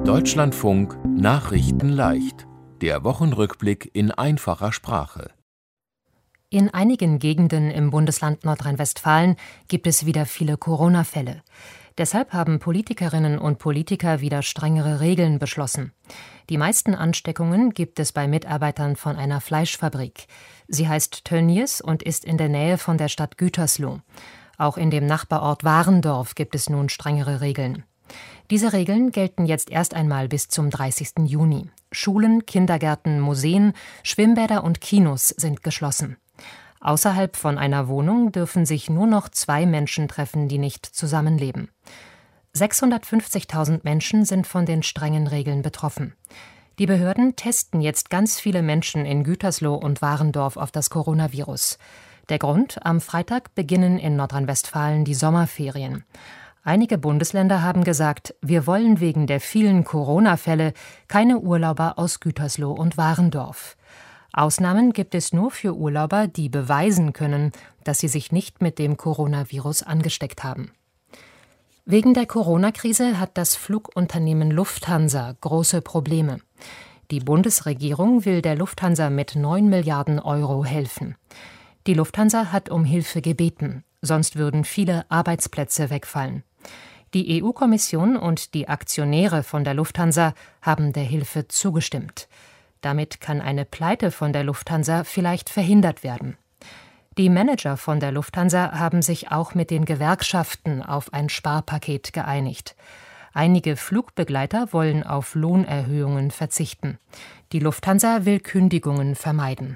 Deutschlandfunk Nachrichten leicht. Der Wochenrückblick in einfacher Sprache. In einigen Gegenden im Bundesland Nordrhein-Westfalen gibt es wieder viele Corona-Fälle. Deshalb haben Politikerinnen und Politiker wieder strengere Regeln beschlossen. Die meisten Ansteckungen gibt es bei Mitarbeitern von einer Fleischfabrik. Sie heißt Tönnies und ist in der Nähe von der Stadt Gütersloh. Auch in dem Nachbarort Warendorf gibt es nun strengere Regeln. Diese Regeln gelten jetzt erst einmal bis zum 30. Juni. Schulen, Kindergärten, Museen, Schwimmbäder und Kinos sind geschlossen. Außerhalb von einer Wohnung dürfen sich nur noch 2 Menschen treffen, die nicht zusammenleben. 650.000 Menschen sind von den strengen Regeln betroffen. Die Behörden testen jetzt ganz viele Menschen in Gütersloh und Warendorf auf das Coronavirus. Der Grund: am Freitag beginnen in Nordrhein-Westfalen die Sommerferien. Einige Bundesländer haben gesagt, wir wollen wegen der vielen Corona-Fälle keine Urlauber aus Gütersloh und Warendorf. Ausnahmen gibt es nur für Urlauber, die beweisen können, dass sie sich nicht mit dem Coronavirus angesteckt haben. Wegen der Corona-Krise hat das Flugunternehmen Lufthansa große Probleme. Die Bundesregierung will der Lufthansa mit 9 Milliarden Euro helfen. Die Lufthansa hat um Hilfe gebeten, sonst würden viele Arbeitsplätze wegfallen. Die EU-Kommission und die Aktionäre von der Lufthansa haben der Hilfe zugestimmt. Damit kann eine Pleite von der Lufthansa vielleicht verhindert werden. Die Manager von der Lufthansa haben sich auch mit den Gewerkschaften auf ein Sparpaket geeinigt. Einige Flugbegleiter wollen auf Lohnerhöhungen verzichten. Die Lufthansa will Kündigungen vermeiden.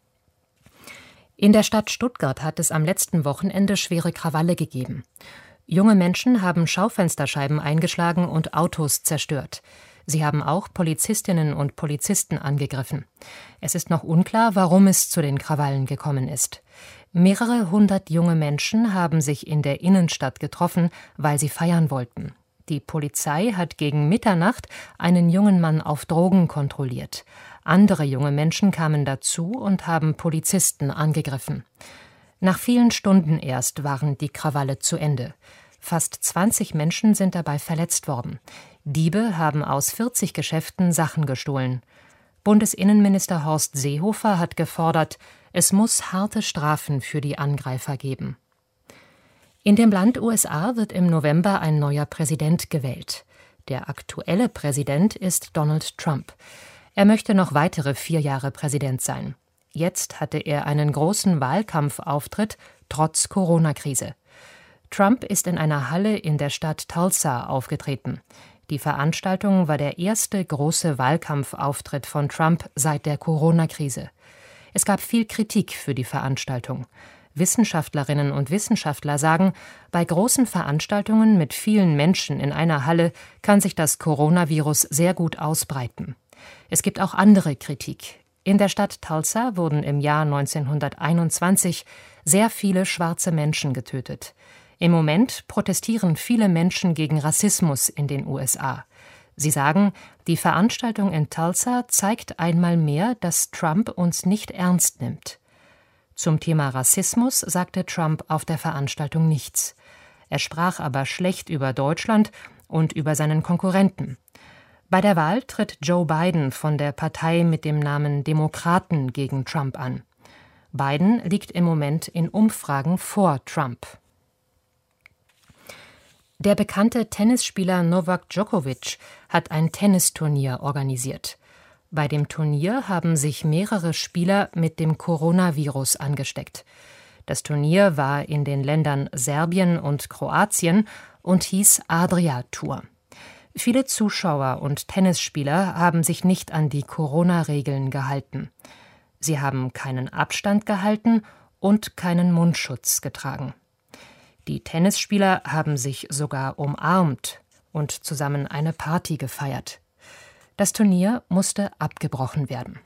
In der Stadt Stuttgart hat es am letzten Wochenende schwere Krawalle gegeben. Junge Menschen haben Schaufensterscheiben eingeschlagen und Autos zerstört. Sie haben auch Polizistinnen und Polizisten angegriffen. Es ist noch unklar, warum es zu den Krawallen gekommen ist. Mehrere hundert junge Menschen haben sich in der Innenstadt getroffen, weil sie feiern wollten. Die Polizei hat gegen Mitternacht einen jungen Mann auf Drogen kontrolliert. Andere junge Menschen kamen dazu und haben Polizisten angegriffen. Nach vielen Stunden erst waren die Krawalle zu Ende. Fast 20 Menschen sind dabei verletzt worden. Diebe haben aus 40 Geschäften Sachen gestohlen. Bundesinnenminister Horst Seehofer hat gefordert, es muss harte Strafen für die Angreifer geben. In dem Land USA wird im November ein neuer Präsident gewählt. Der aktuelle Präsident ist Donald Trump. Er möchte noch weitere 4 Jahre Präsident sein. Jetzt hatte er einen großen Wahlkampfauftritt trotz Corona-Krise. Trump ist in einer Halle in der Stadt Tulsa aufgetreten. Die Veranstaltung war der erste große Wahlkampfauftritt von Trump seit der Corona-Krise. Es gab viel Kritik für die Veranstaltung. Wissenschaftlerinnen und Wissenschaftler sagen, bei großen Veranstaltungen mit vielen Menschen in einer Halle kann sich das Coronavirus sehr gut ausbreiten. Es gibt auch andere Kritik. In der Stadt Tulsa wurden im Jahr 1921 sehr viele schwarze Menschen getötet. Im Moment protestieren viele Menschen gegen Rassismus in den USA. Sie sagen, die Veranstaltung in Tulsa zeigt einmal mehr, dass Trump uns nicht ernst nimmt. Zum Thema Rassismus sagte Trump auf der Veranstaltung nichts. Er sprach aber schlecht über Deutschland und über seinen Konkurrenten. Bei der Wahl tritt Joe Biden von der Partei mit dem Namen Demokraten gegen Trump an. Biden liegt im Moment in Umfragen vor Trump. Der bekannte Tennisspieler Novak Djokovic hat ein Tennisturnier organisiert. Bei dem Turnier haben sich mehrere Spieler mit dem Coronavirus angesteckt. Das Turnier war in den Ländern Serbien und Kroatien und hieß Adria Tour. Viele Zuschauer und Tennisspieler haben sich nicht an die Corona-Regeln gehalten. Sie haben keinen Abstand gehalten und keinen Mundschutz getragen. Die Tennisspieler haben sich sogar umarmt und zusammen eine Party gefeiert. Das Turnier musste abgebrochen werden.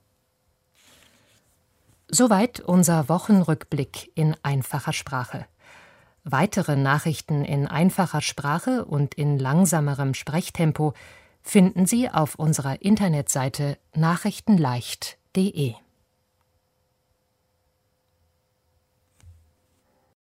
Soweit unser Wochenrückblick in einfacher Sprache. Weitere Nachrichten in einfacher Sprache und in langsamerem Sprechtempo finden Sie auf unserer Internetseite nachrichtenleicht.de.